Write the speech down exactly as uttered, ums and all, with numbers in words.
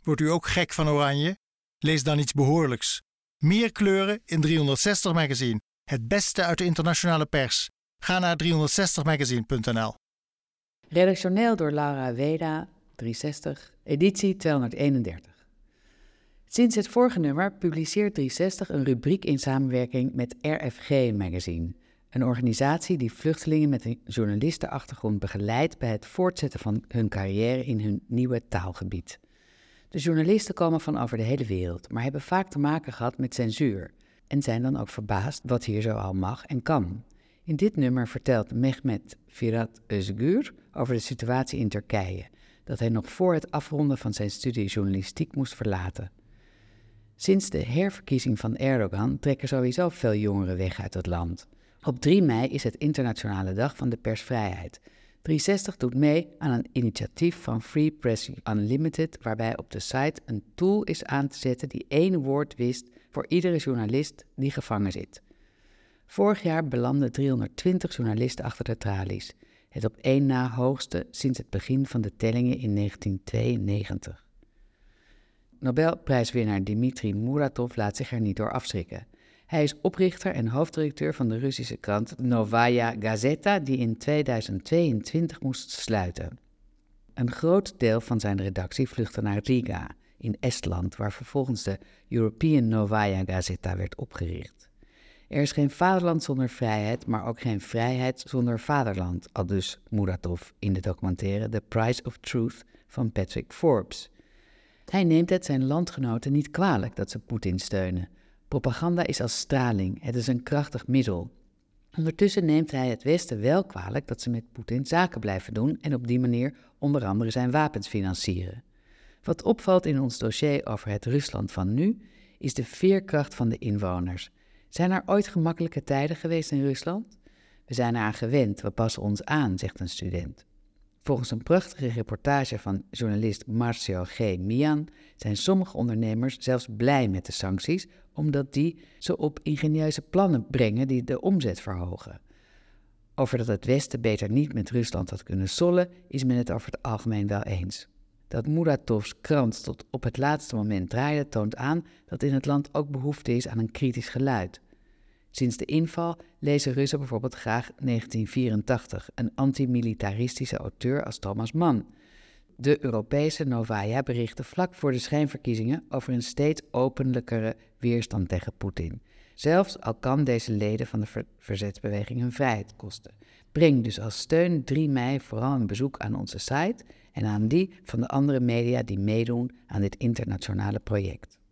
Wordt u ook gek van oranje? Lees dan iets behoorlijks. Meer kleuren in driehonderdzestig Magazine. Het beste uit de internationale pers. Ga naar driehonderdzestig magazine punt n l. Redactioneel door Laura Weda, driehonderdzestig, editie tweehonderdeenendertig. Sinds het vorige nummer publiceert driehonderdzestig een rubriek in samenwerking met R F G Magazine, een organisatie die vluchtelingen met een journalistenachtergrond begeleidt bij het voortzetten van hun carrière in hun nieuwe taalgebied. De journalisten komen van over de hele wereld, maar hebben vaak te maken gehad met censuur en zijn dan ook verbaasd wat hier zo al mag en kan. In dit nummer vertelt Mehmet Firat Özgür over de situatie in Turkije, dat hij nog voor het afronden van zijn studie journalistiek moest verlaten. Sinds de herverkiezing van Erdogan trekken sowieso veel jongeren weg uit het land. Op drie mei is het Internationale Dag van de Persvrijheid. driehonderdzestig doet mee aan een initiatief van Free Press Unlimited, waarbij op de site een tool is aan te zetten die één woord wist voor iedere journalist die gevangen zit. Vorig jaar belanden driehonderdtwintig journalisten achter de tralies, het op één na hoogste sinds het begin van de tellingen in negentien tweeënnegentig. Nobelprijswinnaar Dmitri Muratov laat zich er niet door afschrikken. Hij is oprichter en hoofdredacteur van de Russische krant Novaya Gazeta, die in tweeduizend tweeëntwintig moest sluiten. Een groot deel van zijn redactie vluchtte naar Riga, in Estland, waar vervolgens de European Novaya Gazeta werd opgericht. Er is geen vaderland zonder vrijheid, maar ook geen vrijheid zonder vaderland, aldus Muratov in de documentaire The Price of Truth van Patrick Forbes. Hij neemt het zijn landgenoten niet kwalijk dat ze Poetin steunen. Propaganda is als straling, het is een krachtig middel. Ondertussen neemt hij het Westen wel kwalijk dat ze met Poetin zaken blijven doen en op die manier onder andere zijn wapens financieren. Wat opvalt in ons dossier over het Rusland van nu, is de veerkracht van de inwoners. Zijn er ooit gemakkelijke tijden geweest in Rusland? We zijn eraan gewend, we passen ons aan, zegt een student. Volgens een prachtige reportage van journalist Marcio G. Mian zijn sommige ondernemers zelfs blij met de sancties, omdat die ze op ingenieuze plannen brengen die de omzet verhogen. Over dat het Westen beter niet met Rusland had kunnen sollen, is men het over het algemeen wel eens. Dat Muratovs krant tot op het laatste moment draaide, toont aan dat in het land ook behoefte is aan een kritisch geluid. Sinds de inval lezen Russen bijvoorbeeld graag negentien vierentachtig, een antimilitaristische auteur als Thomas Mann. De Europese Novaya berichtte vlak voor de schijnverkiezingen over een steeds openlijkere weerstand tegen Poetin. Zelfs al kan deze leden van de ver- verzetsbeweging hun vrijheid kosten. Breng dus als steun drie mei vooral een bezoek aan onze site en aan die van de andere media die meedoen aan dit internationale project.